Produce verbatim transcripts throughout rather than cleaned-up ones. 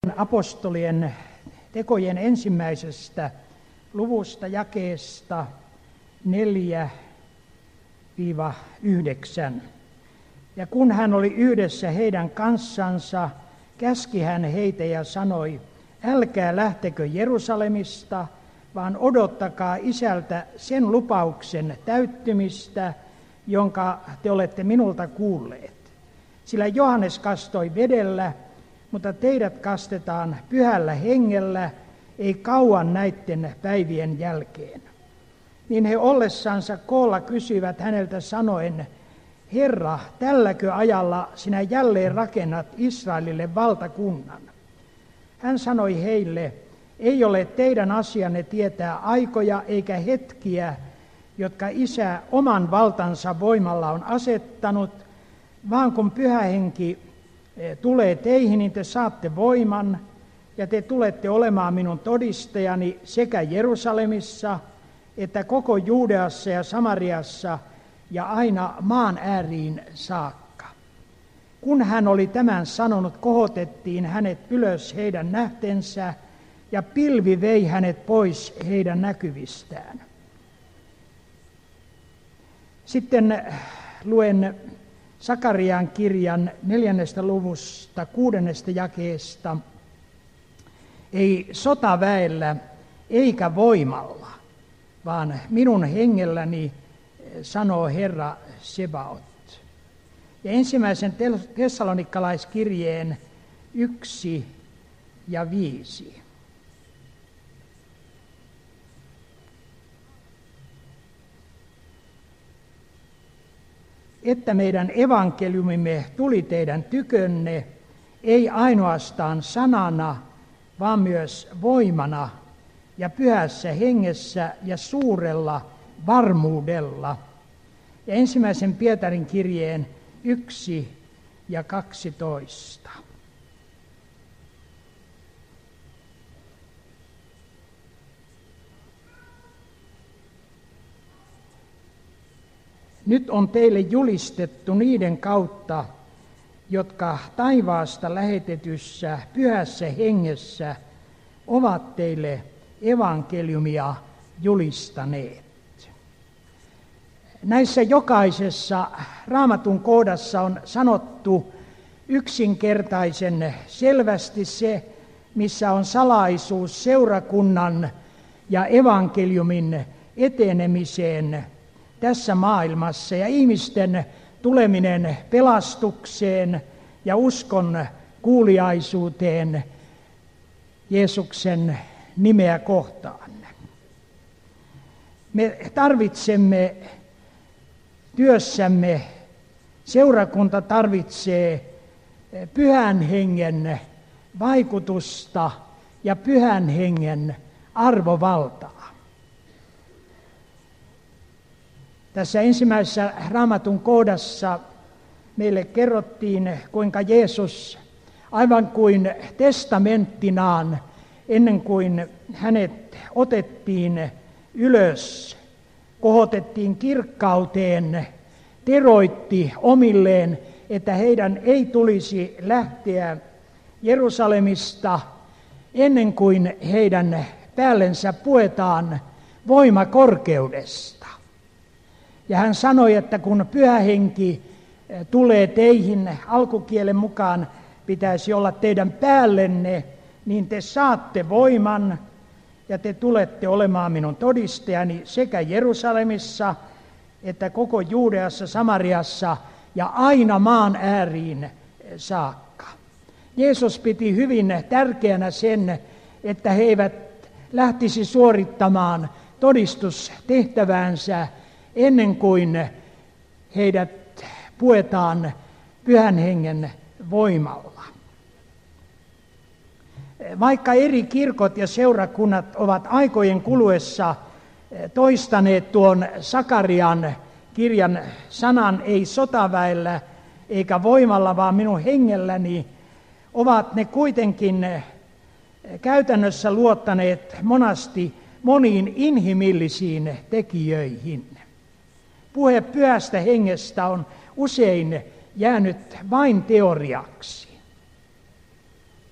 Apostolien tekojen ensimmäisestä luvusta jakeesta neljä yhdeksän. Ja kun hän oli yhdessä heidän kanssansa, käski hän heitä ja sanoi, älkää lähtekö Jerusalemista, vaan odottakaa Isältä sen lupauksen täyttymistä, jonka te olette minulta kuulleet. Sillä Johannes kastoi vedellä, mutta teidät kastetaan pyhällä hengellä, ei kauan näiden päivien jälkeen. Niin he ollessansa koolla kysyivät häneltä sanoen, Herra, tälläkö ajalla sinä jälleen rakennat Israelille valtakunnan? Hän sanoi heille, ei ole teidän asianne tietää aikoja eikä hetkiä, jotka Isä oman valtansa voimalla on asettanut, vaan kun Pyhä Henki tulee teihin, niin te saatte voiman, ja te tulette olemaan minun todistajani sekä Jerusalemissa, että koko Juudeassa ja Samariassa, ja aina maan ääriin saakka. Kun hän oli tämän sanonut, kohotettiin hänet ylös heidän nähtensä, ja pilvi vei hänet pois heidän näkyvistään. Sitten luen Sakarian kirjan neljännestä luvusta kuudennesta jakeesta. Ei sotaväellä eikä voimalla, vaan minun hengelläni, sanoo Herra Sebaot. Ja ensimmäisen Tessalonikalaiskirjeen yksi ja viisi. Että meidän evankeliumimme tuli teidän tykönne, ei ainoastaan sanana, vaan myös voimana ja pyhässä hengessä ja suurella varmuudella. Ja ensimmäisen Pietarin kirjeen yksi ja kaksitoista. Nyt on teille julistettu niiden kautta, jotka taivaasta lähetetyssä pyhässä hengessä ovat teille evankeliumia julistaneet. Näissä jokaisessa Raamatun kohdassa on sanottu yksinkertaisen selvästi se, missä on salaisuus seurakunnan ja evankeliumin etenemiseen tässä maailmassa ja ihmisten tuleminen pelastukseen ja uskon kuuliaisuuteen Jeesuksen nimeä kohtaan. Me tarvitsemme työssämme, seurakunta tarvitsee Pyhän Hengen vaikutusta ja Pyhän Hengen arvovaltaa. Tässä ensimmäisessä Raamatun kohdassa meille kerrottiin, kuinka Jeesus aivan kuin testamenttinaan, ennen kuin hänet otettiin ylös, kohotettiin kirkkauteen, teroitti omilleen, että heidän ei tulisi lähteä Jerusalemista ennen kuin heidän päällensä puetaan voima korkeudesta. Ja hän sanoi, että kun Pyhä Henki tulee teihin, alkukielen mukaan pitäisi olla teidän päällenne, niin te saatte voiman ja te tulette olemaan minun todistajani sekä Jerusalemissa että koko Juudeassa, Samariassa ja aina maan ääriin saakka. Jeesus piti hyvin tärkeänä sen, että he eivät lähtisi suorittamaan todistustehtäväänsä ennen kuin heidät puetaan Pyhän Hengen voimalla. Vaikka eri kirkot ja seurakunnat ovat aikojen kuluessa toistaneet tuon Sakarian kirjan sanan ei sotaväellä eikä voimalla, vaan minun hengelläni, ovat ne kuitenkin käytännössä luottaneet monasti moniin inhimillisiin tekijöihin. Puhe Pyhästä Hengestä on usein jäänyt vain teoriaksi.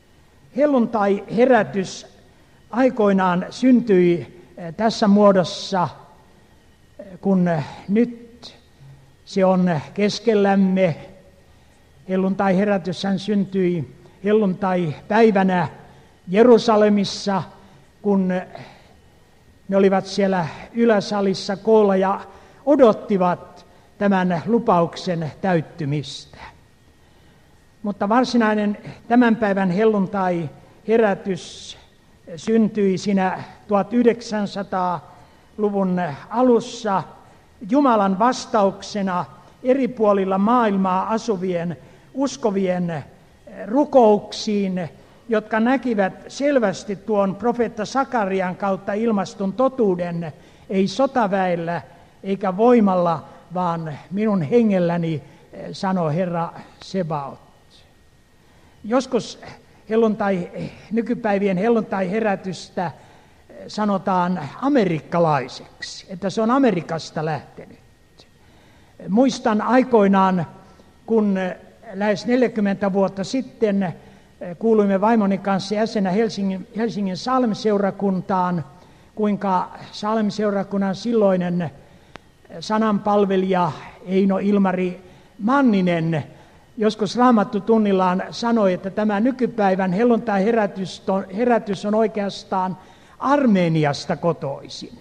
Helluntai-herätys aikoinaan syntyi tässä muodossa, kun nyt se on keskellämme. Helluntai-herätyshän syntyi helluntai-päivänä Jerusalemissa, kun ne olivat siellä yläsalissa koolla ja odottivat tämän lupauksen täyttymistä. Mutta varsinainen tämän päivän helluntai-herätys syntyi siinä tuhatyhdeksänsataaluvun alussa Jumalan vastauksena eri puolilla maailmaa asuvien uskovien rukouksiin, jotka näkivät selvästi tuon profeetta Sakarian kautta ilmastun totuuden, ei sotaväellä eikä voimalla, vaan minun hengelläni, sanoo Herra Sebaot. Joskus helluntai, nykypäivien helluntai-herätystä sanotaan amerikkalaiseksi, että se on Amerikasta lähtenyt. Muistan aikoinaan, kun lähes neljäkymmentä vuotta sitten kuuluimme vaimoni kanssa jäsenä Helsingin, Helsingin Salm-seurakuntaan, kuinka Salm-seurakunnan silloinen sananpalvelija Eino Ilmari Manninen joskus Raamattutunnillaan sanoi, että tämä nykypäivän helluntai-herätys herätys on oikeastaan Armeniasta kotoisin.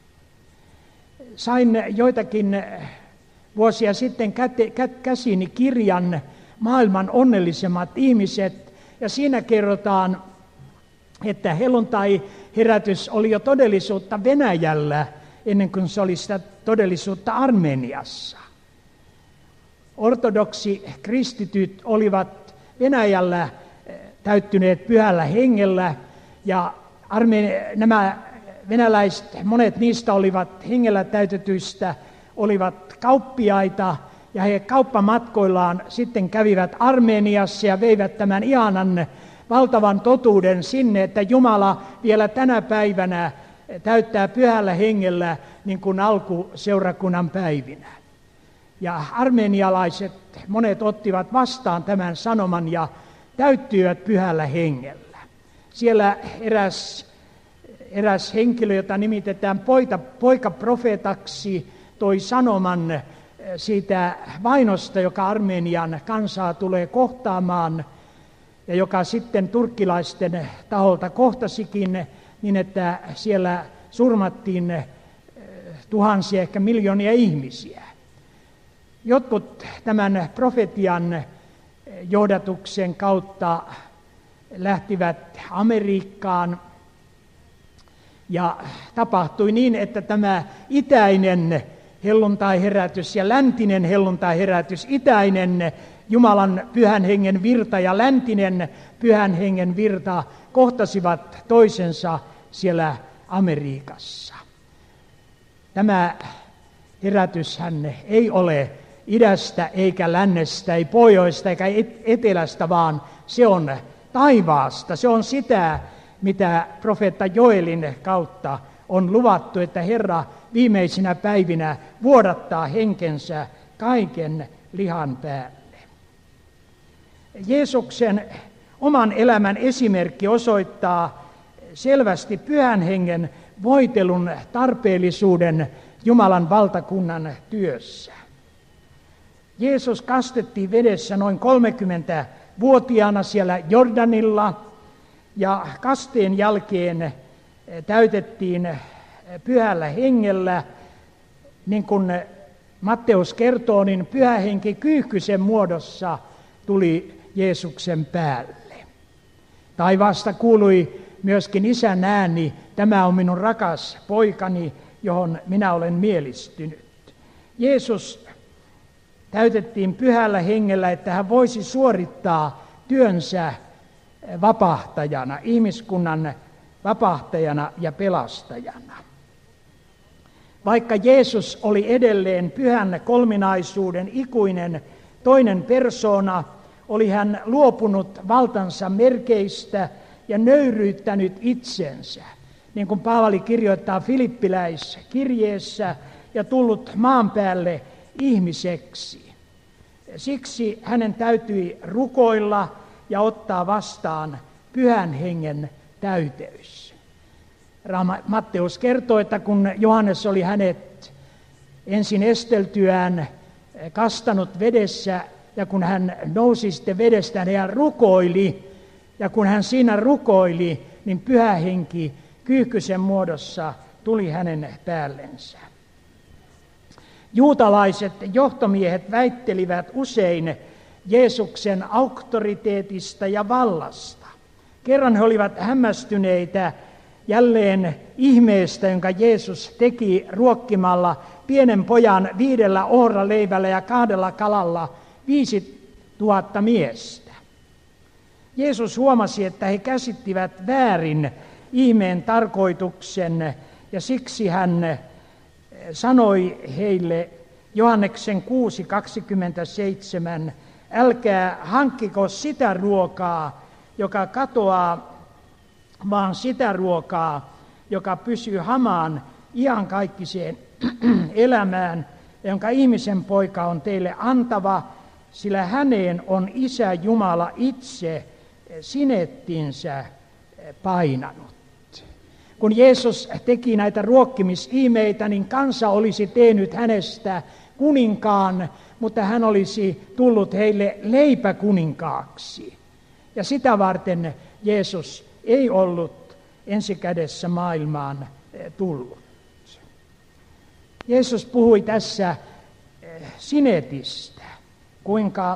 Sain joitakin vuosia sitten käte, kä, käsiini kirjan Maailman onnellisemmat ihmiset, ja siinä kerrotaan, että helluntai-herätys oli jo todellisuutta Venäjällä ennen kuin se oli sitä todellisuutta Armeniassa. Ortodoksi kristityt olivat Venäjällä täyttyneet pyhällä hengellä, ja Arme- nämä venäläiset, monet niistä olivat hengellä täytetyistä, olivat kauppiaita, ja he kauppamatkoillaan sitten kävivät Armeniassa ja veivät tämän ihanan valtavan totuuden sinne, että Jumala vielä tänä päivänä täyttää pyhällä hengellä niin kuin alkuseurakunnan päivinä. Ja armenialaiset, monet ottivat vastaan tämän sanoman ja täyttyivät pyhällä hengellä. Siellä eräs, eräs henkilö, jota nimitetään poika, poikaprofeetaksi, toi sanoman siitä vainosta, joka Armenian kansaa tulee kohtaamaan, ja joka sitten turkkilaisten taholta kohtasikin, niin että siellä surmattiin tuhansia, ehkä miljoonia ihmisiä. Jotkut tämän profetian johdatuksen kautta lähtivät Amerikkaan, ja tapahtui niin, että tämä itäinen helluntai-herätys ja läntinen helluntai-herätys, itäinen Jumalan pyhän hengen virta ja läntinen pyhän hengen virta kohtasivat toisensa siellä Amerikassa. Tämä herätyshän ei ole idästä eikä lännestä, ei pohjoista eikä etelästä, vaan se on taivaasta. Se on sitä, mitä profeetta Joelin kautta on luvattu, että Herra viimeisinä päivinä vuodattaa henkensä kaiken lihan päälle. Jeesuksen oman elämän esimerkki osoittaa selvästi pyhän hengen voitelun tarpeellisuuden Jumalan valtakunnan työssä. Jeesus kastettiin vedessä noin kolmekymmentävuotiaana siellä Jordanilla, ja kasteen jälkeen täytettiin pyhällä hengellä, niin kuin Matteus kertoo, niin pyhä henki kyyhkysen muodossa tuli Jeesuksen päälle. Taivaasta kuului myöskin isän ääni, tämä on minun rakas poikani, johon minä olen mielistynyt. Jeesus täytettiin pyhällä hengellä, että hän voisi suorittaa työnsä vapahtajana, ihmiskunnan vapahtajana ja pelastajana. Vaikka Jeesus oli edelleen pyhän kolminaisuuden ikuinen toinen persoona, oli hän luopunut valtansa merkeistä ja nöyryyttänyt itsensä, niin kuin Paavali kirjoittaa Filippiläiskirjeessä, ja tullut maan päälle ihmiseksi. Siksi hänen täytyi rukoilla ja ottaa vastaan pyhän hengen täyteys. Matteus kertoo, että kun Johannes oli hänet ensin esteltyään kastanut vedessä, ja kun hän nousi sitten vedestä, niin hän rukoili, ja kun hän siinä rukoili, niin pyhä henki kyyhkysen muodossa tuli hänen päällensä. Juutalaiset johtomiehet väittelivät usein Jeesuksen auktoriteetista ja vallasta. Kerran he olivat hämmästyneitä jälleen ihmeestä, jonka Jeesus teki ruokkimalla pienen pojan viidellä ohraleivällä ja kahdella kalalla viisi tuhatta miestä. Jeesus huomasi, että he käsittivät väärin ihmeen tarkoituksen, ja siksi hän sanoi heille Johanneksen kuusi kaksikymmentäseitsemän, älkää hankkiko sitä ruokaa, joka katoaa, vaan sitä ruokaa, joka pysyy hamaan iankaikkiseen elämään, jonka ihmisen poika on teille antava, sillä häneen on Isä Jumala itse sinettinsä painanut. Kun Jeesus teki näitä ruokkimisihmeitä, niin kansa olisi tehnyt hänestä kuninkaan, mutta hän olisi tullut heille leipäkuninkaaksi. Ja sitä varten Jeesus ei ollut ensikädessä maailmaan tullut. Jeesus puhui tässä sinetistä, kuinka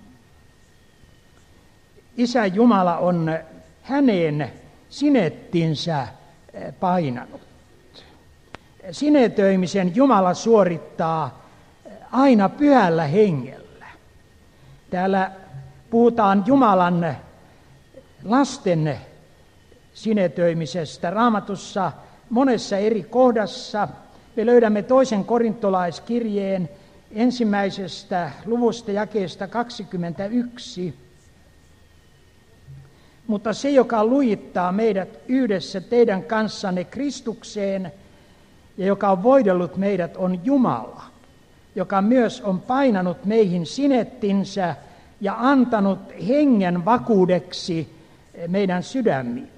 Isä Jumala on häneen sinettinsä painanut. Sinetöimisen Jumala suorittaa aina pyhällä hengellä. Täällä puhutaan Jumalan lasten sinetöimisestä. Raamatussa monessa eri kohdassa me löydämme toisen korintolaiskirjeen ensimmäisestä luvusta jakeesta kaksikymmentäyksi. Mutta se, joka lujittaa meidät yhdessä teidän kanssanne Kristukseen ja joka on voidellut meidät, on Jumala, joka myös on painanut meihin sinettinsä ja antanut hengen vakuudeksi meidän sydämimme.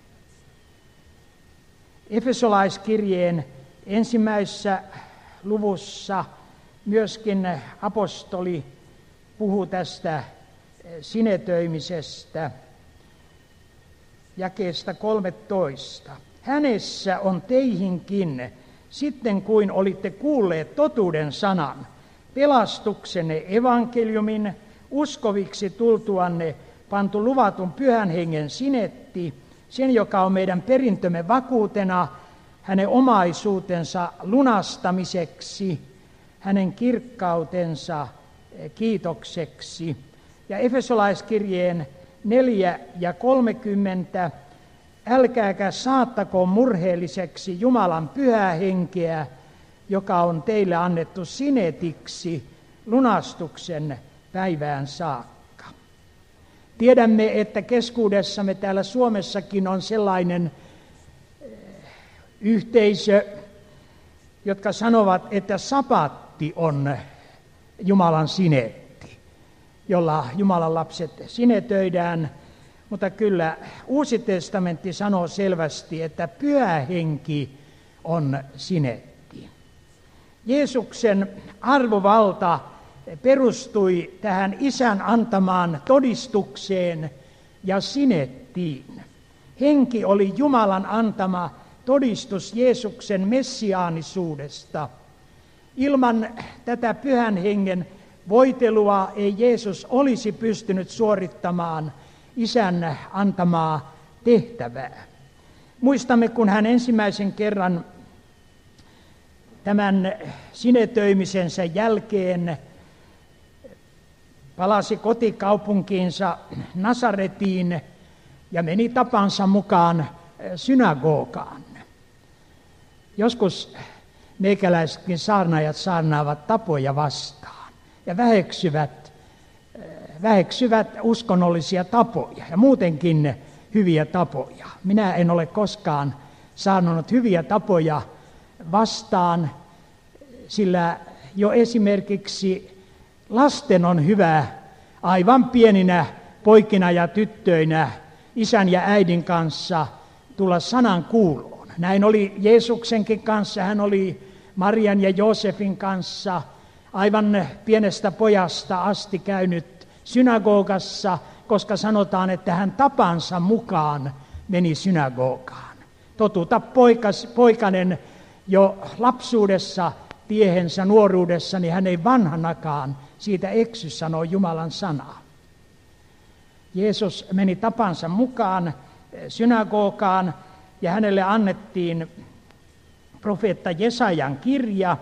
Efesolaiskirjeen ensimmäisessä luvussa myöskin apostoli puhuu tästä sinetöimisestä jakeesta kolmetoista. Hänessä on teihinkin, sitten kuin olitte kuulleet totuuden sanan, pelastuksenne evankeliumin, uskoviksi tultuanne pantu luvatun pyhän hengen sinetti, sen joka on meidän perintömme vakuutena, hänen omaisuutensa lunastamiseksi, hänen kirkkautensa kiitokseksi. Ja Efesolaiskirjeen neljä ja kolmekymmentä, älkääkä saattako murheelliseksi Jumalan pyhää henkeä, joka on teille annettu sinetiksi lunastuksen päivään saakka. Tiedämme, että keskuudessamme täällä Suomessakin on sellainen yhteisö, jotka sanovat, että sapatti on Jumalan sinetti, jolla Jumalan lapset sinetöidään, mutta kyllä Uusi testamentti sanoo selvästi, että pyhä henki on sinetti. Jeesuksen arvovalta perustui tähän Isän antamaan todistukseen ja sinettiin. Henki oli Jumalan antama todistus Jeesuksen messiaanisuudesta. Ilman tätä pyhän hengen voitelua ei Jeesus olisi pystynyt suorittamaan Isän antamaa tehtävää. Muistamme, kun hän ensimmäisen kerran tämän sinetöimisensä jälkeen palasi kotikaupunkiinsa Nasaretiin ja meni tapansa mukaan synagogaan. Joskus meikäläisetkin saarnaajat saarnaavat tapoja vastaan ja väheksyvät, väheksyvät uskonnollisia tapoja ja muutenkin hyviä tapoja. Minä en ole koskaan saarnannut hyviä tapoja vastaan, sillä jo esimerkiksi lasten on hyvä aivan pieninä poikina ja tyttöinä isän ja äidin kanssa tulla sanan kuuloon. Näin oli Jeesuksenkin kanssa, hän oli Marian ja Joosefin kanssa aivan pienestä pojasta asti käynyt synagogassa, koska sanotaan, että hän tapansa mukaan meni synagogaan. Totuta poikas, poikanen jo lapsuudessa, tiehensä nuoruudessa, niin hän ei vanhanakaan siitä eksy, sanoo Jumalan sanaa. Jeesus meni tapansa mukaan synagogaan ja hänelle annettiin profeetta Jesajan kirja.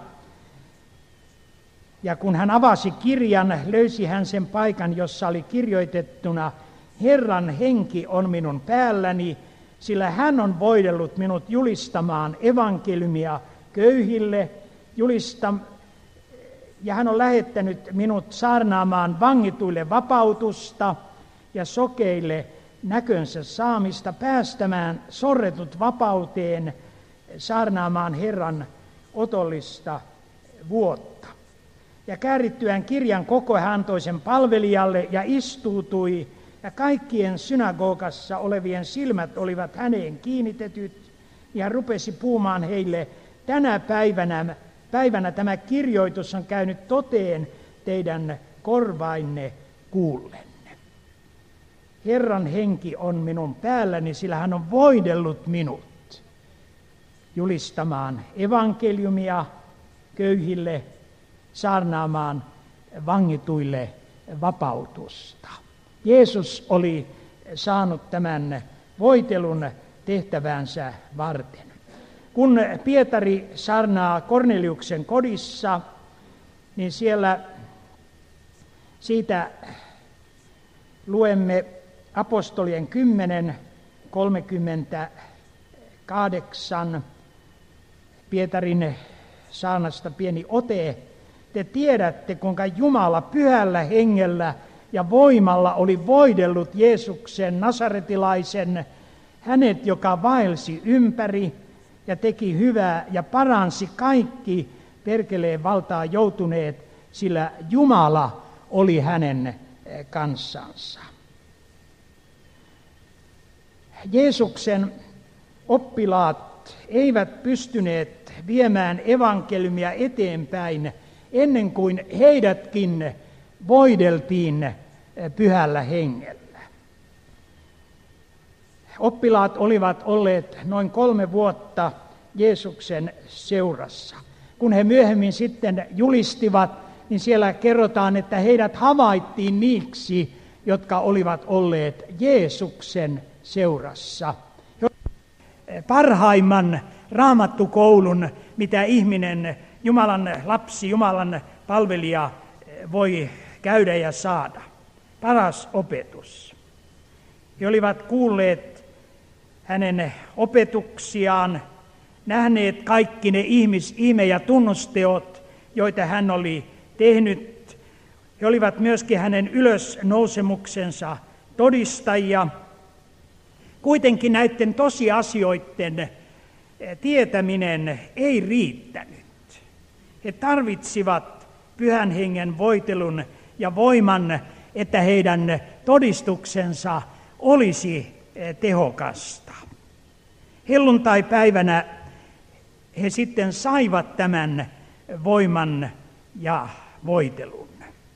Ja kun hän avasi kirjan, löysi hän sen paikan, jossa oli kirjoitettuna: Herran henki on minun päälläni, sillä hän on voidellut minut julistamaan evankeliumia köyhille, julista, ja hän on lähettänyt minut saarnaamaan vangituille vapautusta ja sokeille näkönsä saamista, päästämään sorretut vapauteen, saarnaamaan Herran otollista vuotta. Ja käärittyään kirjan koko hän antoi sen palvelijalle ja istuutui, ja kaikkien synagogassa olevien silmät olivat häneen kiinnitetyt, ja hän rupesi puhumaan heille: tänä päivänä, päivänä tämä kirjoitus on käynyt toteen teidän korvainne kuullen. Herran henki on minun päälläni, sillä hän on voidellut minut julistamaan evankeliumia köyhille, saarnaamaan vangituille vapautusta. Jeesus oli saanut tämän voitelun tehtävänsä varten. Kun Pietari saarnaa Korneliuksen kodissa, niin siellä siitä luemme apostolien kymmenen kolmekymmentäkahdeksan, Pietarin saarnasta pieni ote. Te tiedätte, kuinka Jumala pyhällä hengellä ja voimalla oli voidellut Jeesuksen nasaretilaisen, hänet, joka vaelsi ympäri ja teki hyvää ja paransi kaikki perkeleen valtaa joutuneet, sillä Jumala oli hänen kanssansa. Jeesuksen oppilaat eivät pystyneet viemään evankeliumia eteenpäin ennen kuin heidätkin voideltiin pyhällä hengellä. Oppilaat olivat olleet noin kolme vuotta Jeesuksen seurassa. Kun he myöhemmin sitten julistivat, niin siellä kerrotaan, että heidät havaittiin niiksi, jotka olivat olleet Jeesuksen seurassa. Parhaimman raamattukoulun, mitä ihminen, Jumalan lapsi, Jumalan palvelija voi käydä ja saada. Paras opetus. He olivat kuulleet hänen opetuksiaan, nähneet kaikki ne ihmis, ihme- ja tunnusteot, joita hän oli tehnyt. He olivat myöskin hänen ylösnousemuksensa todistajia. Kuitenkin näiden tosiasioiden tietäminen ei riittänyt. He tarvitsivat pyhän hengen voitelun ja voiman, että heidän todistuksensa olisi tehokasta. Helluntai-päivänä he sitten saivat tämän voiman ja voitelun.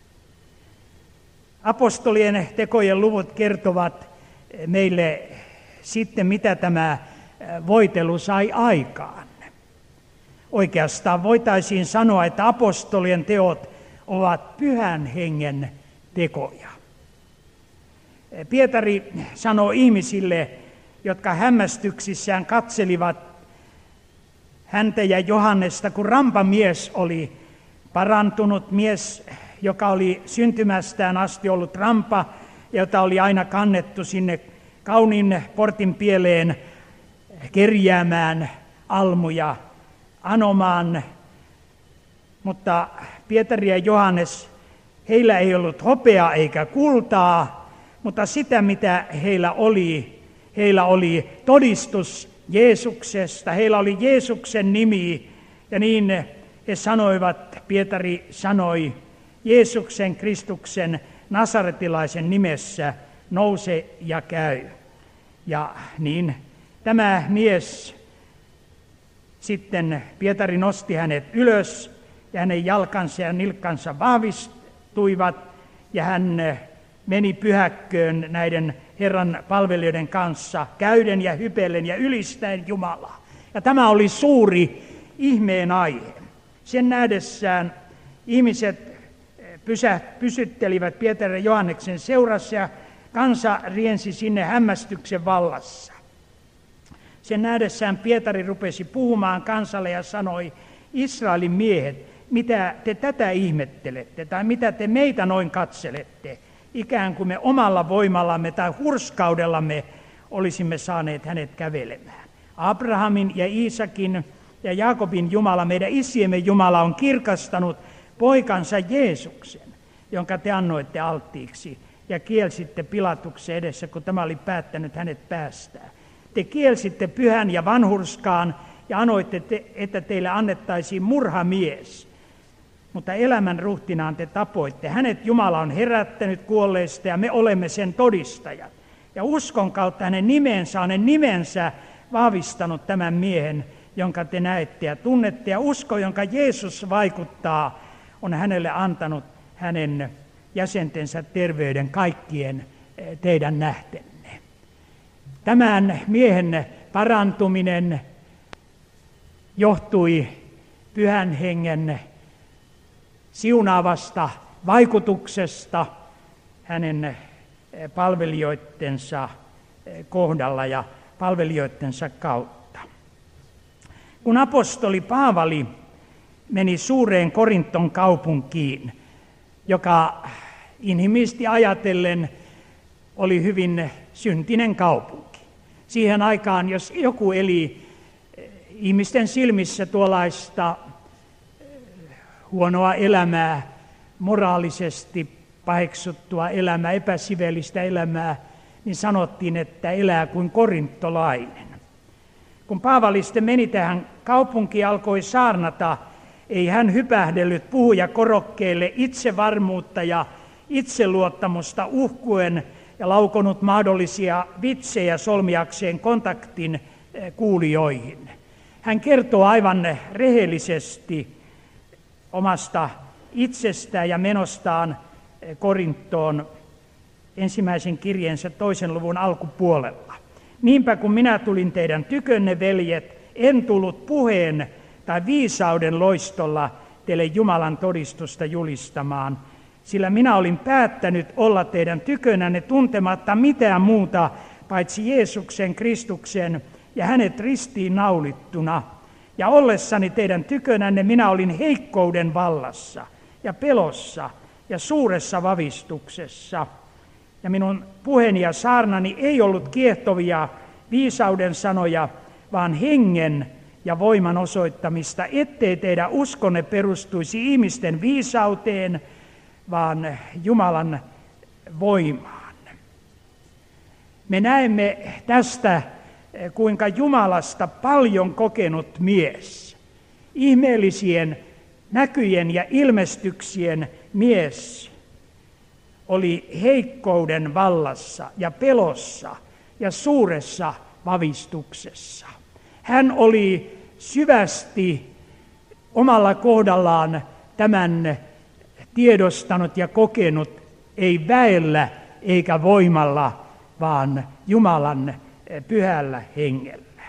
Apostolien tekojen luvut kertovat meille sitten, mitä tämä voitelu sai aikaan. Oikeastaan voitaisiin sanoa, että apostolien teot ovat pyhän hengen tekoja. Pietari sanoo ihmisille, jotka hämmästyksissään katselivat häntä ja Johannesta, kun rampamies oli parantunut, mies, joka oli syntymästään asti ollut rampa, jota oli aina kannettu sinne kauniin portin pieleen kerjäämään almuja, anomaan. Mutta Pietari ja Johannes, heillä ei ollut hopeaa eikä kultaa, mutta sitä mitä heillä oli, heillä oli todistus Jeesuksesta, heillä oli Jeesuksen nimi, ja niin he sanoivat, Pietari sanoi, Jeesuksen Kristuksen nasaretilaisen nimessä nouse ja käy. Ja niin tämä mies sitten, Pietari nosti hänet ylös ja hänen jalkansa ja nilkkansa vahvistuivat ja hän meni pyhäkköön näiden Herran palvelijoiden kanssa käyden ja hypellen ja ylistäen Jumalaa. Ja tämä oli suuri ihmeen aihe. Sen nähdessään ihmiset pysä, pysyttelivät Pietarin ja Johanneksen seurassa ja kansa riensi sinne hämmästyksen vallassa. Sen nähdessään Pietari rupesi puhumaan kansalle ja sanoi, Israelin miehet, mitä te tätä ihmettelette tai mitä te meitä noin katselette, ikään kuin me omalla voimallamme tai hurskaudellamme olisimme saaneet hänet kävelemään. Abrahamin ja Iisakin ja Jaakobin Jumala, meidän isiemme Jumala on kirkastanut poikansa Jeesuksen, jonka te annoitte alttiiksi ja kielsitte Pilatuksen edessä, kun tämä oli päättänyt hänet päästää. Te kielsitte pyhän ja vanhurskaan ja annoitte, te, että teille annettaisiin murhamies. Mutta elämän ruhtinaan te tapoitte. Hänet Jumala on herättänyt kuolleista ja me olemme sen todistajat. Ja uskon kautta hänen nimensä, hänen nimensä vahvistanut tämän miehen, jonka te näette ja tunnette. Ja usko, jonka Jeesus vaikuttaa, on hänelle antanut hänen jäsentensä terveyden kaikkien teidän nähtenne. Tämän miehen parantuminen johtui Pyhän Hengen siunaavasta vaikutuksesta hänen palvelijoittensa kohdalla ja palvelijoittensa kautta. Kun apostoli Paavali meni suureen Korinton kaupunkiin, joka inhimillisesti ajatellen oli hyvin syntinen kaupunki. Siihen aikaan, jos joku eli ihmisten silmissä tuollaista huonoa elämää, moraalisesti paheksuttua elämää, epäsivellistä elämää, niin sanottiin, että elää kuin korintolainen. Kun Paavali sitten meni tähän kaupunkiin ja alkoi saarnata, ei hän hypähdellyt puhujakorokkeelle itsevarmuutta ja itseluottamusta uhkuen ja laukonut mahdollisia vitsejä solmiakseen kontaktin kuulijoihin. Hän kertoo aivan rehellisesti omasta itsestään ja menostaan Korinttoon ensimmäisen kirjeensä toisen luvun alkupuolella. Niinpä kun minä tulin teidän tykönne, veljet, en tullut puheen tai viisauden loistolla teille Jumalan todistusta julistamaan, sillä minä olin päättänyt olla teidän tykönänne tuntematta mitään muuta paitsi Jeesuksen Kristuksen ja hänet ristiin naulittuna. Ja ollessani teidän tykönänne minä olin heikkouden vallassa ja pelossa ja suuressa vavistuksessa. Ja minun puheeni ja saarnani ei ollut kiehtovia viisauden sanoja, vaan hengen ja voiman osoittamista, ettei teidän uskonne perustuisi ihmisten viisauteen, vaan Jumalan voimaan. Me näemme tästä, kuinka Jumalasta paljon kokenut mies, ihmeellisien näkyjen ja ilmestyksien mies, oli heikkouden vallassa ja pelossa ja suuressa vavistuksessa. Hän oli syvästi omalla kohdallaan tämän tiedostanut ja kokenut, ei väellä eikä voimalla, vaan Jumalan pyhällä hengellä.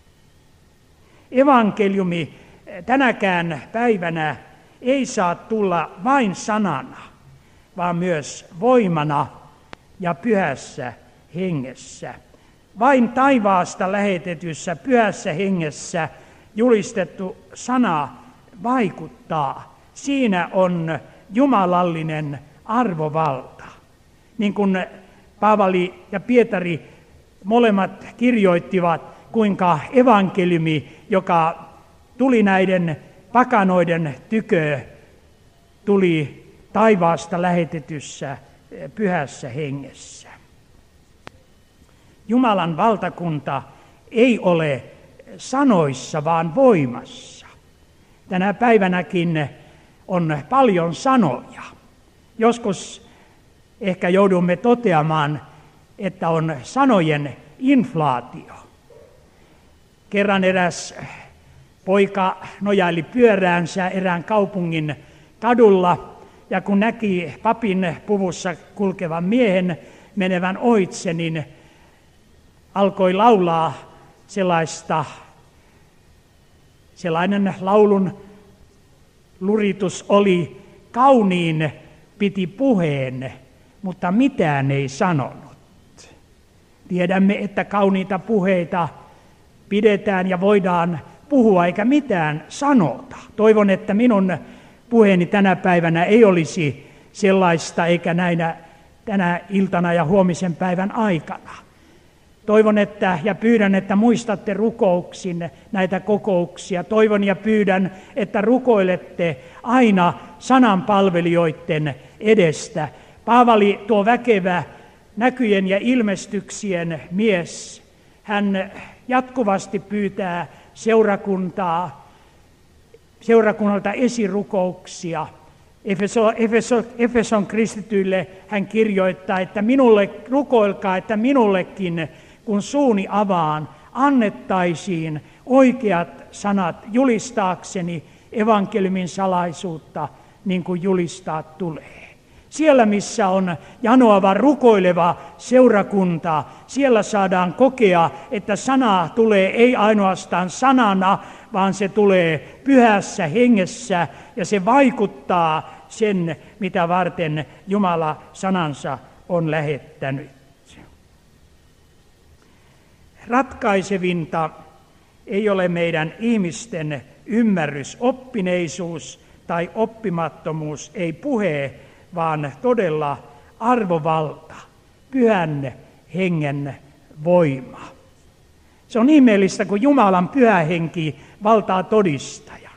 Evankeliumi tänäkään päivänä ei saa tulla vain sanana, vaan myös voimana ja pyhässä hengessä. Vain taivaasta lähetetyssä pyhässä hengessä julistettu sana vaikuttaa. Siinä on jumalallinen arvovalta. Niin kuin Paavali ja Pietari molemmat kirjoittivat, kuinka evankeliumi, joka tuli näiden pakanoiden tykö, tuli taivaasta lähetetyssä pyhässä hengessä. Jumalan valtakunta ei ole sanoissa, vaan voimassa. Tänä päivänäkin on paljon sanoja. Joskus ehkä joudumme toteamaan, että on sanojen inflaatio. Kerran eräs poika nojaili pyöräänsä erään kaupungin kadulla, ja kun näki papin puvussa kulkevan miehen menevän ohitse, niin alkoi laulaa sellaista, sellainen laulun luritus oli: kauniin piti puheen, mutta mitään ei sanonut. Tiedämme, että kauniita puheita pidetään ja voidaan puhua, eikä mitään sanota. Toivon, että minun puheeni tänä päivänä ei olisi sellaista, eikä näinä tänä iltana ja huomisen päivän aikana. Toivon että, ja pyydän, että muistatte rukouksin näitä kokouksia. Toivon ja pyydän, että rukoilette aina sananpalvelijoiden edestä. Paavali, tuo väkevä näkyjen ja ilmestyksien mies, hän jatkuvasti pyytää seurakuntaa, seurakunnalta esirukouksia. Efeso, Efeso, Efeson kristityille hän kirjoittaa, että minulle rukoilkaa, että minullekin, kun suuni avaan, annettaisiin oikeat sanat julistaakseni evankeliumin salaisuutta, niin kuin julistaa tulee. Siellä, missä on janoava, rukoileva seurakunta, siellä saadaan kokea, että sana tulee ei ainoastaan sanana, vaan se tulee pyhässä hengessä ja se vaikuttaa sen, mitä varten Jumala sanansa on lähettänyt. Ratkaisevinta ei ole meidän ihmisten ymmärrys, oppineisuus tai oppimattomuus, ei puhe, vaan todella arvovalta, pyhän hengen voima. Se on ihmeellistä, kun Jumalan pyhä henki valtaa todistajan.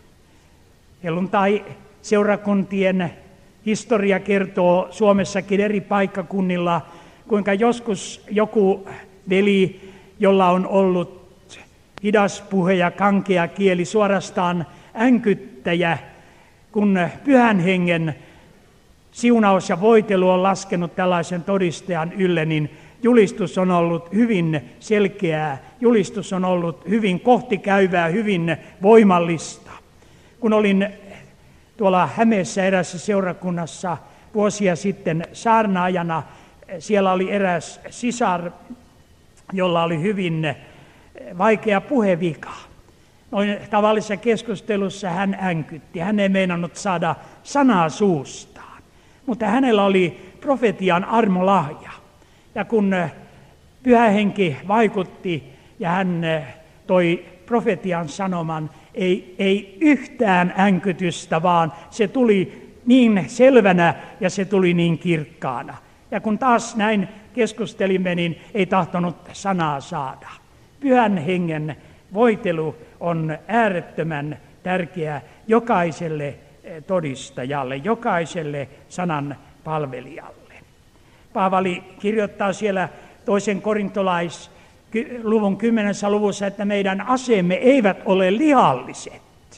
Helluntai-seurakuntien historia kertoo Suomessakin eri paikkakunnilla, kuinka joskus joku veli, jolla on ollut hidas puhe ja kankea kieli, suorastaan änkyttäjä, kun pyhän hengen siunaus ja voitelu on laskenut tällaisen todistajan ylle, niin julistus on ollut hyvin selkeää, julistus on ollut hyvin kohtikäyvää, hyvin voimallista. Kun olin tuolla Hämeessä erässä seurakunnassa vuosia sitten saarnaajana, siellä oli eräs sisar, jolla oli hyvin vaikea puhevika. Noin tavallisessa keskustelussa hän änkytti, hän ei meinannut saada sanaa suustaan, mutta hänellä oli profetian armolahja. Ja kun pyhä henki vaikutti ja hän toi profetian sanoman, ei, ei yhtään änkytystä, vaan se tuli niin selvänä ja se tuli niin kirkkaana. Ja kun taas näin keskustelimme, niin ei tahtonut sanaa saada. Pyhän hengen voitelu on äärettömän tärkeä jokaiselle todistajalle, jokaiselle sanan palvelijalle. Paavali kirjoittaa siellä toisen korintolaisluvun kymmenessä luvussa, että meidän aseemme eivät ole lihalliset.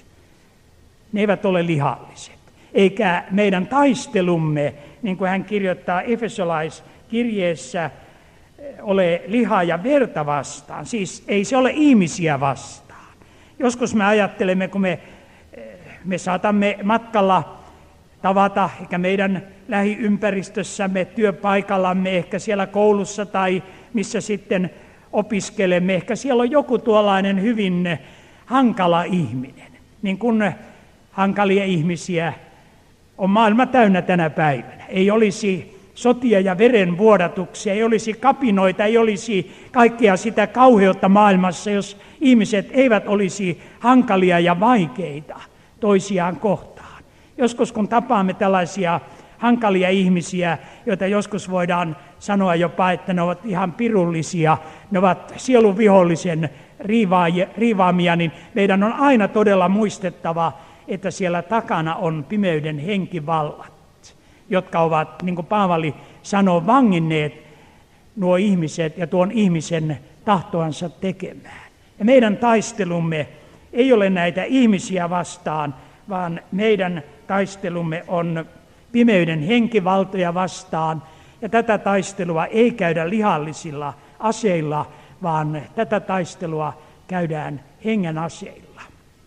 Ne eivät ole lihalliset. Eikä meidän taistelumme, niin kuin hän kirjoittaa Efesolaiskirjeessä, ole lihaa ja verta vastaan. Siis ei se ole ihmisiä vastaan. Joskus me ajattelemme, kun me, me saatamme matkalla tavata ehkä meidän lähiympäristössämme, työpaikallamme, ehkä siellä koulussa tai missä sitten opiskelemme. Ehkä siellä on joku tuollainen hyvin hankala ihminen. Niin kuin hankalia ihmisiä on maailma täynnä tänä päivänä. Ei olisi sotia ja verenvuodatuksia, ei olisi kapinoita, ei olisi kaikkea sitä kauheutta maailmassa, jos ihmiset eivät olisi hankalia ja vaikeita toisiaan kohtaan. Joskus kun tapaamme tällaisia hankalia ihmisiä, joita joskus voidaan sanoa jopa, että ne ovat ihan pirullisia, ne ovat sielun vihollisen riivaamia, niin meidän on aina todella muistettava, että siellä takana on pimeyden henkivallat, jotka ovat, niin kuin Paavali sanoo, vanginneet nuo ihmiset ja tuon ihmisen tahtoansa tekemään. Ja meidän taistelumme ei ole näitä ihmisiä vastaan, vaan meidän taistelumme on pimeyden henkivaltoja vastaan. Ja tätä taistelua ei käydä lihallisilla aseilla, vaan tätä taistelua käydään hengen aseilla.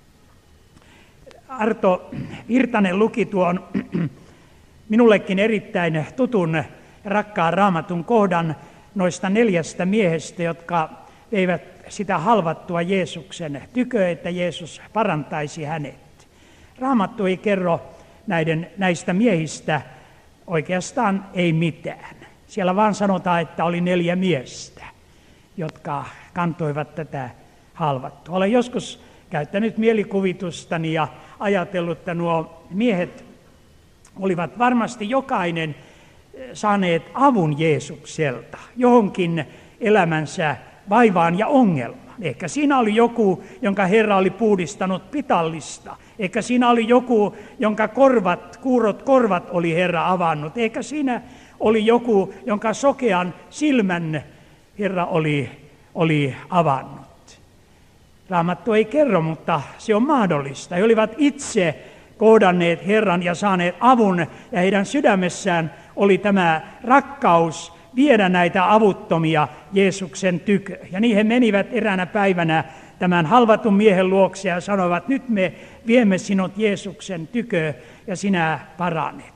Arto Virtanen luki tuon minullekin erittäin tutun rakkaan Raamatun kohdan noista neljästä miehestä, jotka veivät sitä halvattua Jeesuksen tykö, että Jeesus parantaisi hänet. Raamattu ei kerro näiden, näistä miehistä oikeastaan ei mitään. Siellä vaan sanotaan, että oli neljä miestä, jotka kantoivat tätä halvattua. Olen joskus käyttänyt mielikuvitustani ja ajatellut, että nuo miehet olivat varmasti jokainen saaneet avun Jeesukselta johonkin elämänsä vaivaan ja ongelmaan. Ehkä siinä oli joku, jonka Herra oli puhdistanut pitallista. Ehkä siinä oli joku, jonka korvat, kuurot korvat oli Herra avannut. Ehkä siinä oli joku, jonka sokean silmän Herra oli, oli avannut. Raamattu ei kerro, mutta se on mahdollista. He olivat itse kohdanneet Herran ja saaneet avun, ja heidän sydämessään oli tämä rakkaus viedä näitä avuttomia Jeesuksen tykö. Ja niin he menivät eräänä päivänä tämän halvatun miehen luokse ja sanoivat, nyt me viemme sinut Jeesuksen tykö ja sinä paranet.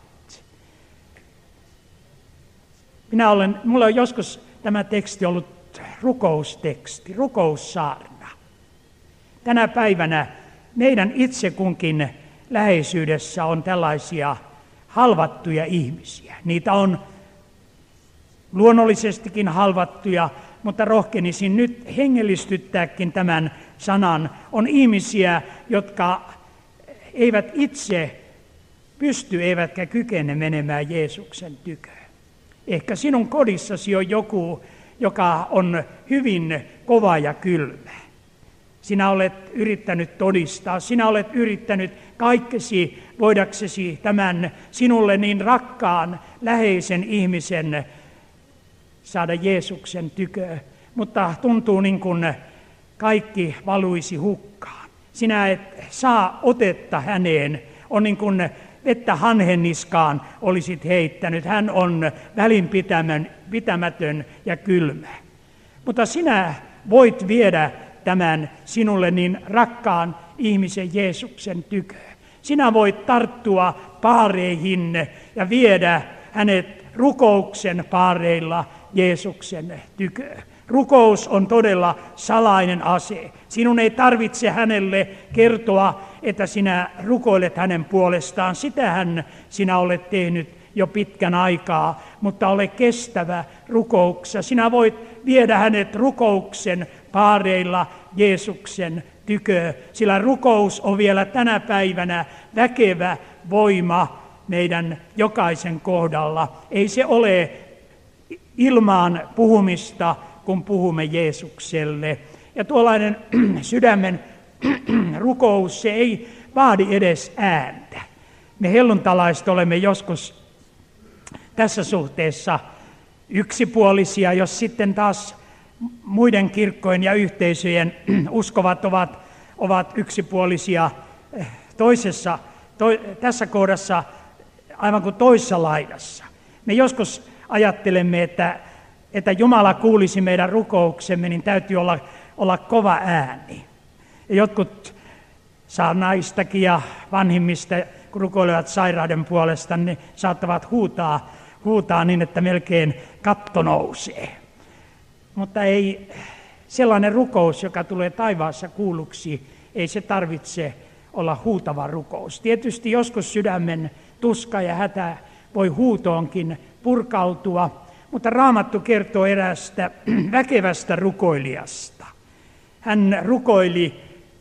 Minä olen, mulla on joskus tämä teksti ollut rukousteksti, rukoussaarna. Tänä päivänä meidän itse kunkin läheisyydessä on tällaisia halvattuja ihmisiä. Niitä on luonnollisestikin halvattuja, mutta rohkenisin nyt hengellistyttääkin tämän sanan. On ihmisiä, jotka eivät itse pysty eivätkä kykene menemään Jeesuksen tyköön. Ehkä sinun kodissasi on joku, joka on hyvin kova ja kylmä. Sinä olet yrittänyt todistaa, sinä olet yrittänyt kaikkesi voidaksesi tämän sinulle niin rakkaan, läheisen ihmisen saada Jeesuksen tykö, mutta tuntuu niin kuin kaikki valuisi hukkaan. Sinä et saa otetta häneen, on niin kuin vettä hanhenniskaan olisit heittänyt. Hän on välinpitämätön ja kylmä. Mutta sinä voit viedä tämän sinulle niin rakkaan ihmisen Jeesuksen tykö. Sinä voit tarttua paareihin ja viedä hänet rukouksen paareilla Jeesuksen tykö. Rukous on todella salainen ase. Sinun ei tarvitse hänelle kertoa, että sinä rukoilet hänen puolestaan. Sitähän sinä olet tehnyt jo pitkän aikaa, mutta ole kestävä rukouksessa. Sinä voit viedä hänet rukouksen paareilla Jeesuksen tykö, sillä rukous on vielä tänä päivänä väkevä voima meidän jokaisen kohdalla. Ei se ole ilmaan puhumista, kun puhumme Jeesukselle. Ja tuollainen sydämen rukous, se ei vaadi edes ääntä. Me helluntalaiset olemme joskus tässä suhteessa yksipuolisia, jos sitten taas muiden kirkkojen ja yhteisöjen uskovat ovat, ovat yksipuolisia toisessa, to, tässä kohdassa aivan kuin toisessa laidassa. Me joskus ajattelemme, että, että Jumala kuulisi meidän rukouksemme, niin täytyy olla, olla kova ääni. Ja jotkut saarnaistakin ja vanhimmista, kun rukoilevat sairauden puolesta, niin saattavat huutaa, huutaa niin, että melkein katto nousee. Mutta ei sellainen rukous, joka tulee taivaassa kuulluksi, ei se tarvitse olla huutava rukous. Tietysti joskus sydämen tuska ja hätä voi huutoonkin purkautua, mutta Raamattu kertoo eräästä väkevästä rukoilijasta. Hän rukoili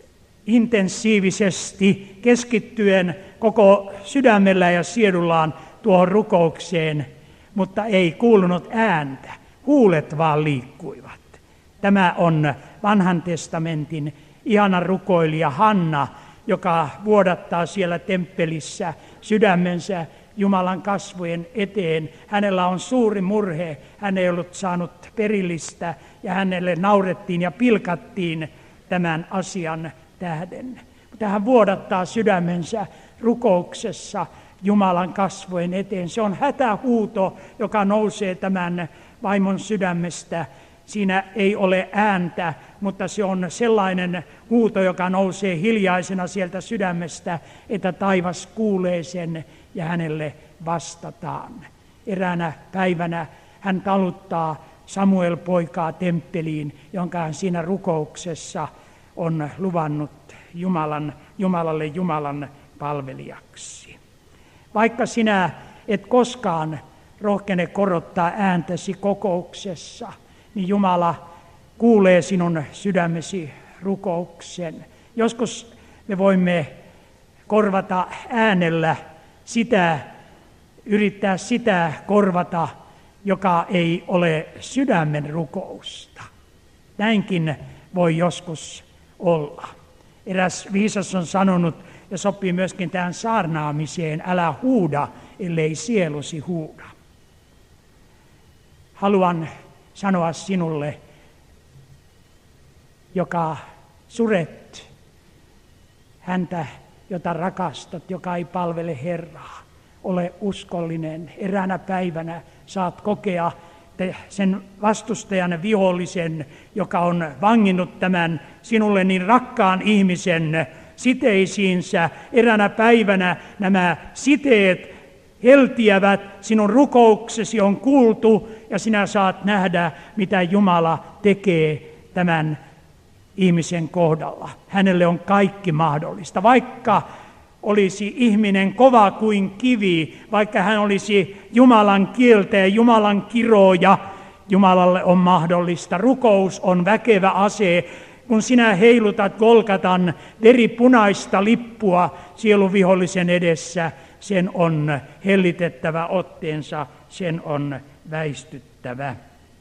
intensiivisesti, keskittyen koko sydämellä ja sielullaan tuohon rukoukseen, mutta ei kuulunut ääntä. Huulet vaan liikkuivat. Tämä on vanhan testamentin ihana rukoilija Hanna, joka vuodattaa siellä temppelissä sydämensä Jumalan kasvojen eteen. Hänellä on suuri murhe, hän ei ollut saanut perillistä ja hänelle naurettiin ja pilkattiin tämän asian tähden. Mutta hän vuodattaa sydämensä rukouksessa Jumalan kasvojen eteen. Se on hätähuuto, joka nousee tämän vaimon sydämestä Siinä ei ole ääntä, mutta se on sellainen huuto, joka nousee hiljaisena sieltä sydämestä, että taivas kuulee sen ja hänelle vastataan. Eräänä päivänä hän taluttaa Samuel-poikaa temppeliin, jonka hän siinä rukouksessa on luvannut Jumalan, Jumalalle Jumalan palvelijaksi. Vaikka sinä et koskaan rohkene korottaa ääntäsi kokouksessa, niin Jumala kuulee sinun sydämesi rukouksen. Joskus me voimme korvata äänellä sitä, yrittää sitä korvata, joka ei ole sydämen rukousta. Näinkin voi joskus olla. Eräs viisas on sanonut, ja sopii myöskin tähän saarnaamiseen, älä huuda, ellei sielusi huuda. Haluan sanoa sinulle, joka suret häntä, jota rakastat, joka ei palvele Herraa. Ole uskollinen. Eräänä päivänä saat kokea sen vastustajan vihollisen, joka on vanginnut tämän sinulle niin rakkaan ihmisen siteisiinsä. Eräänä päivänä nämä siteet heltiävät, sinun rukouksesi on kuultu ja sinä saat nähdä, mitä Jumala tekee tämän ihmisen kohdalla. Hänelle on kaikki mahdollista. Vaikka olisi ihminen kova kuin kivi, vaikka hän olisi Jumalan kieltä ja Jumalan kiroja, Jumalalle on mahdollista. Rukous on väkevä ase. Kun sinä heilutat Golgatan veripunaista lippua sieluvihollisen edessä, sen on hellitettävä otteensa, sen on väistyttävä.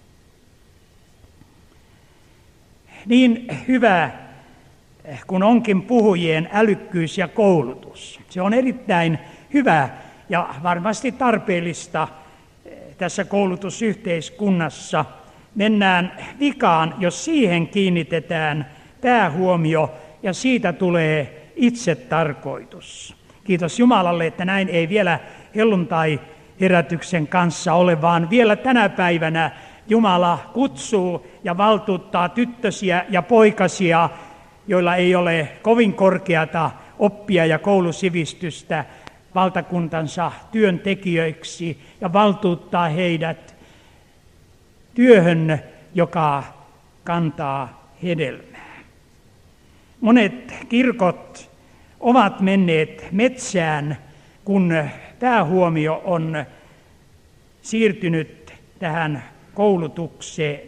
Niin hyvä, kun onkin puhujien älykkyys ja koulutus. Se on erittäin hyvä ja varmasti tarpeellista tässä koulutusyhteiskunnassa. Mennään vikaan, jos siihen kiinnitetään päähuomio ja siitä tulee itse tarkoitus. Kiitos Jumalalle, että näin ei vielä helluntai-herätyksen kanssa ole, vaan vielä tänä päivänä Jumala kutsuu ja valtuuttaa tyttösiä ja poikasia, joilla ei ole kovin korkeata oppia ja koulusivistystä, valtakuntansa työntekijöiksi ja valtuuttaa heidät työhön, joka kantaa hedelmää. Monet kirkot ovat menneet metsään, kun päähuomio on siirtynyt tähän koulutukseen.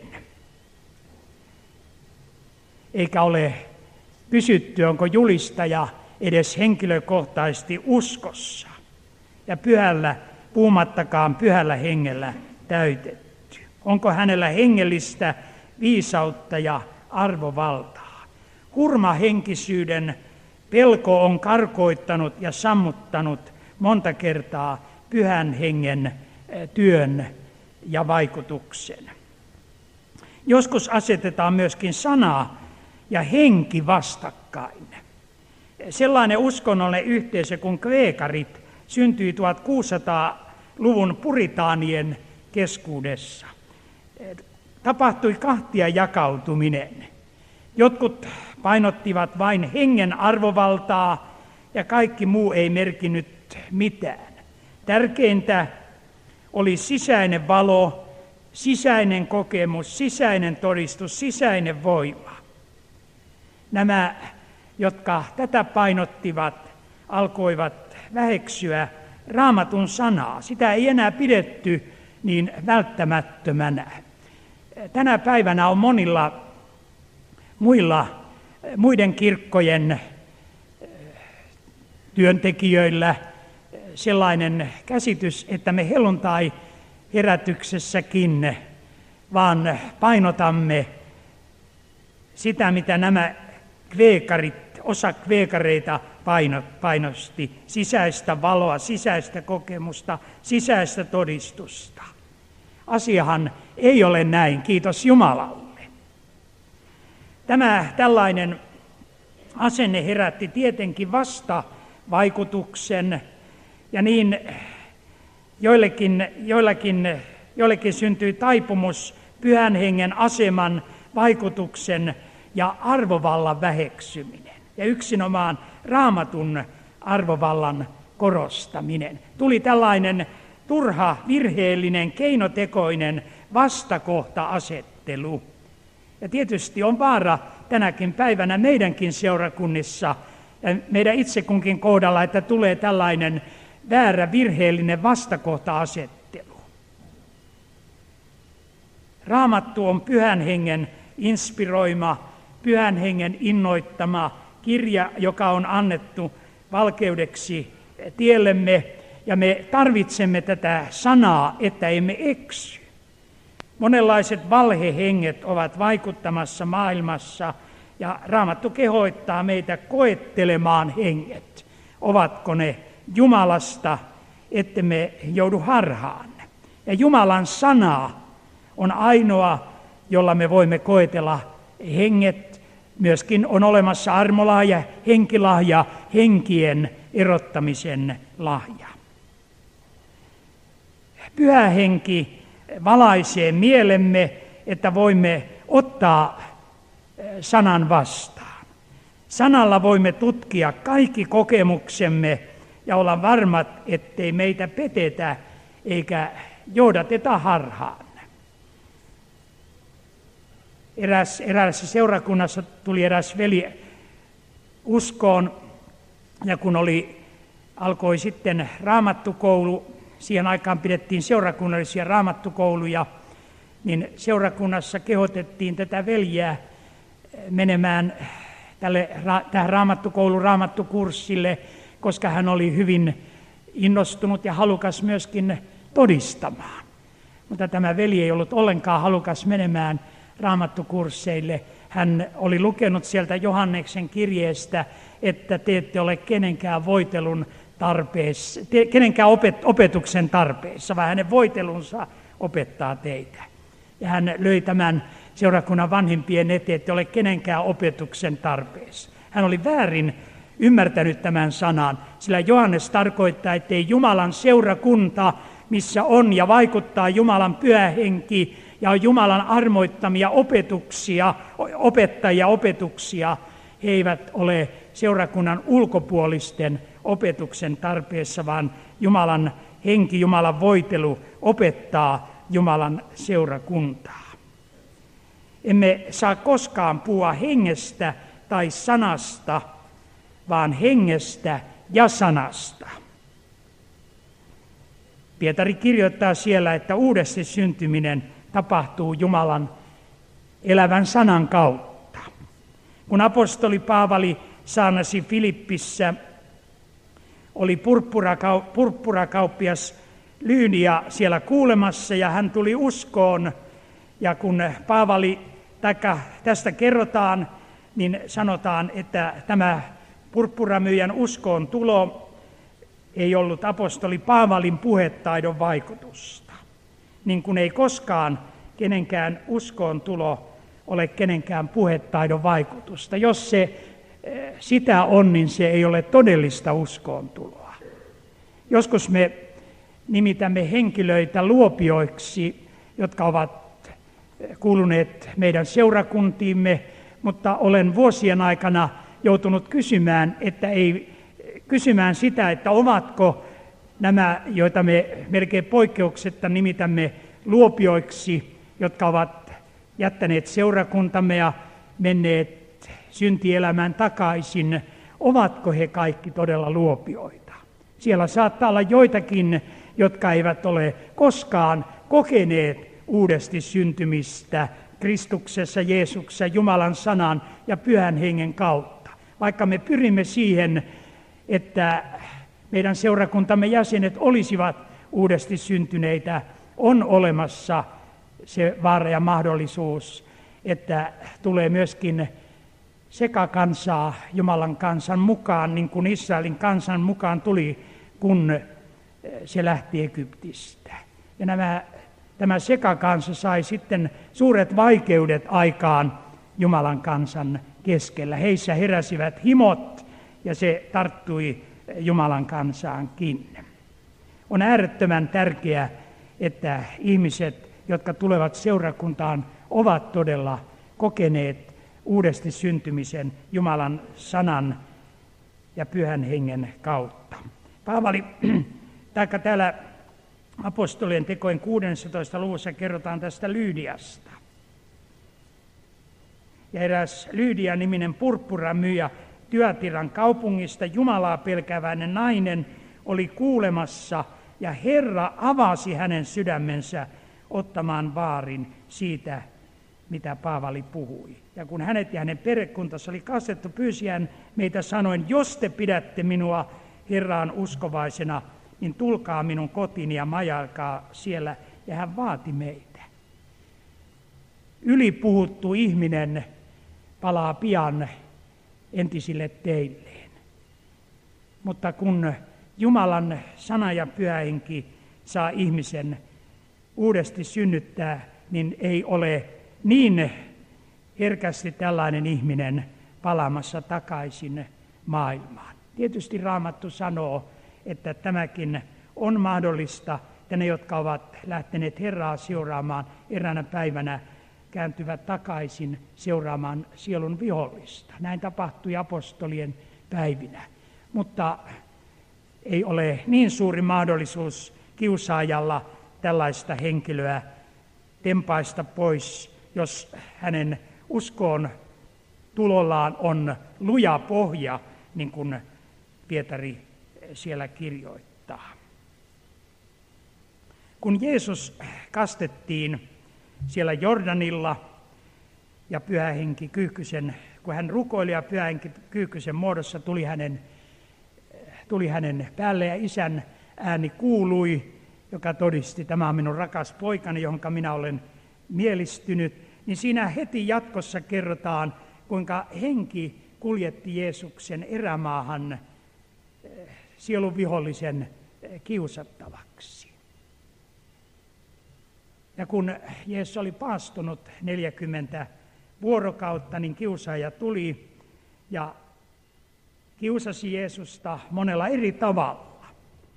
Eikä ole kysytty, onko julistaja edes henkilökohtaisesti uskossa ja pyhällä, puhumattakaan pyhällä hengellä täytetty. Onko hänellä hengellistä viisautta ja arvovaltaa? Hurmahenkisyyden pelko on karkoittanut ja sammuttanut monta kertaa pyhän hengen työn ja vaikutuksen. Joskus asetetaan myöskin sana ja henki vastakkain. Sellainen uskonnollinen yhteisö kuin kveekarit syntyi tuhatkuusisataaluvun puritaanien keskuudessa. Tapahtui kahtia jakautuminen. Jotkut painottivat vain hengen arvovaltaa ja kaikki muu ei merkinnyt mitään. Tärkeintä oli sisäinen valo, sisäinen kokemus, sisäinen todistus, sisäinen voima. Nämä, jotka tätä painottivat, alkoivat väheksyä Raamatun sanaa. Sitä ei enää pidetty niin välttämättömänä. Tänä päivänä on monilla muilla, muiden kirkkojen työntekijöillä sellainen käsitys, että me helluntai-herätyksessäkin vaan painotamme sitä, mitä nämä kveekarit, osa kveekareita painosti, sisäistä valoa, sisäistä kokemusta, sisäistä todistusta. Asiahan ei ole näin, kiitos Jumalalle. Tämä tällainen asenne herätti tietenkin vasta vaikutuksen, ja niin joillekin, joillekin, joillekin syntyi taipumus pyhän hengen aseman, vaikutuksen ja arvovallan väheksyminen. Ja yksinomaan Raamatun arvovallan korostaminen. Tuli tällainen turha, virheellinen, keinotekoinen vastakohta-asettelu. Ja tietysti on vaara tänäkin päivänä meidänkin seurakunnissa ja meidän itse kunkin kohdalla, että tulee tällainen väärä, virheellinen vastakohta-asettelu. Raamattu on pyhän hengen inspiroima, pyhän hengen innoittama kirja, joka on annettu valkeudeksi tiellemme, ja me tarvitsemme tätä sanaa, että emme eksy. Monenlaiset valhehenget ovat vaikuttamassa maailmassa, ja Raamattu kehottaa meitä koettelemaan henget. Ovatko ne Jumalasta, ettemme joudu harhaan. Ja Jumalan sana on ainoa, jolla me voimme koetella henget. Myöskin on olemassa armolahja, henkilahja, henkien erottamisen lahja. Pyhä henki valaisee mielemme, että voimme ottaa sanan vastaan. Sanalla voimme tutkia kaikki kokemuksemme ja olla varmat, ettei meitä petetä eikä johdateta harhaan. Eräs, eräässä seurakunnassa tuli eräs veli uskoon, ja kun oli, alkoi sitten raamattukoulu, siihen aikaan pidettiin seurakunnallisia raamattukouluja, niin seurakunnassa kehotettiin tätä veljeä menemään tälle, tähän raamattukoulun raamattukurssille, koska hän oli hyvin innostunut ja halukas myöskin todistamaan. Mutta tämä veli ei ollut ollenkaan halukas menemään raamattukursseille. Hän oli lukenut sieltä Johanneksen kirjeestä, että te ette ole kenenkään voitelun tarpeessa, te, kenenkään opet, opetuksen tarpeessa, vaan hänen voitelunsa opettaa teitä. Ja hän löi tämän seurakunnan vanhimpien eteen, että ole kenenkään opetuksen tarpeessa. Hän oli väärin ymmärtänyt tämän sanan, sillä Johannes tarkoittaa, ettei Jumalan seurakunta, missä on ja vaikuttaa Jumalan pyhä henki ja on Jumalan armoittamia opetuksia, opettajia opetuksia, he eivät ole seurakunnan ulkopuolisten opetuksen tarpeessa, vaan Jumalan henki, Jumalan voitelu opettaa Jumalan seurakuntaa. Emme saa koskaan puhua hengestä tai sanasta, vaan hengestä ja sanasta. Pietari kirjoittaa siellä, että uudesti syntyminen tapahtuu Jumalan elävän sanan kautta. Kun apostoli Paavali saarnasi Filippissä, oli purppurakauppias Lyynia siellä kuulemassa ja hän tuli uskoon. Ja kun Paavali taikka tästä kerrotaan, niin sanotaan, että tämä purppuramyyjän uskoon tulo ei ollut apostoli Paavalin puhetaidon vaikutusta. Niin kuin ei koskaan kenenkään uskoon tulo ole kenenkään puhetaidon vaikutusta. Jos se sitä on, niin se ei ole todellista uskoon tuloa. Joskus me nimitämme henkilöitä luopioiksi, jotka ovat kuuluneet meidän seurakuntiimme, mutta olen vuosien aikana joutunut kysymään, että ei kysymään sitä, että ovatko nämä, joita me melkein poikkeuksetta nimitämme luopioiksi, jotka ovat jättäneet seurakuntamme ja menneet syntielämään takaisin, ovatko he kaikki todella luopioita. Siellä saattaa olla joitakin, jotka eivät ole koskaan kokeneet uudesti syntymistä Kristuksessa, Jeesuksessa, Jumalan sanan ja pyhän hengen kautta. Vaikka me pyrimme siihen, että meidän seurakuntamme jäsenet olisivat uudesti syntyneitä, on olemassa se vaara ja mahdollisuus, että tulee myöskin sekakansaa Jumalan kansan mukaan, niin kuin Israelin kansan mukaan tuli, kun se lähti Egyptistä. Ja nämä, tämä sekakansa sai sitten suuret vaikeudet aikaan Jumalan kansan keskellä. Heissä heräsivät himot ja se tarttui Jumalan kansaankin. On äärettömän tärkeää, että ihmiset, jotka tulevat seurakuntaan, ovat todella kokeneet uudesti syntymisen Jumalan sanan ja Pyhän Hengen kautta. Paavali, taikka täällä apostolien tekojen kuudennessatoista luvussa kerrotaan tästä Lyydiasta. Ja eräs Lyydia-niminen purppuramyyjä Tyatiran kaupungista, Jumalaa pelkääväinen nainen, oli kuulemassa, ja Herra avasi hänen sydämensä ottamaan vaarin siitä, mitä Paavali puhui. Ja kun hänet ja hänen perhekuntansa oli kastettu, pyysi hän meitä sanoen, jos te pidätte minua Herraan uskovaisena, niin tulkaa minun kotiin ja majailkaa siellä. Ja hän vaati meitä. Ylipuhuttu ihminen palaa pian entisille teilleen. Mutta kun Jumalan sana ja Pyhä Henki saa ihmisen uudesti synnyttää, niin ei ole niin herkästi tällainen ihminen palaamassa takaisin maailmaan. Tietysti Raamattu sanoo, että tämäkin on mahdollista, että ne, jotka ovat lähteneet Herraa seuraamaan, eräänä päivänä kääntyvät takaisin seuraamaan sielun vihollista. Näin tapahtui apostolien päivinä. Mutta ei ole niin suuri mahdollisuus kiusaajalla tällaista henkilöä tempaista pois, jos hänen uskoon tulollaan on luja pohja, niin kuin Pietari siellä kirjoittaa. Kun Jeesus kastettiin siellä Jordanilla ja Pyhä Henki Kyyhkysen, kun hän rukoili ja Pyhä Henki Kyyhkysen muodossa tuli hänen, tuli hänen päälle ja isän ääni kuului, joka todisti, tämä on minun rakas poikani, jonka minä olen mielistynyt, niin siinä heti jatkossa kerrotaan, kuinka henki kuljetti Jeesuksen erämaahan sielun vihollisen kiusattavaksi. Ja kun Jeesus oli paastunut neljäkymmentä vuorokautta, niin kiusaaja tuli ja kiusasi Jeesusta monella eri tavalla.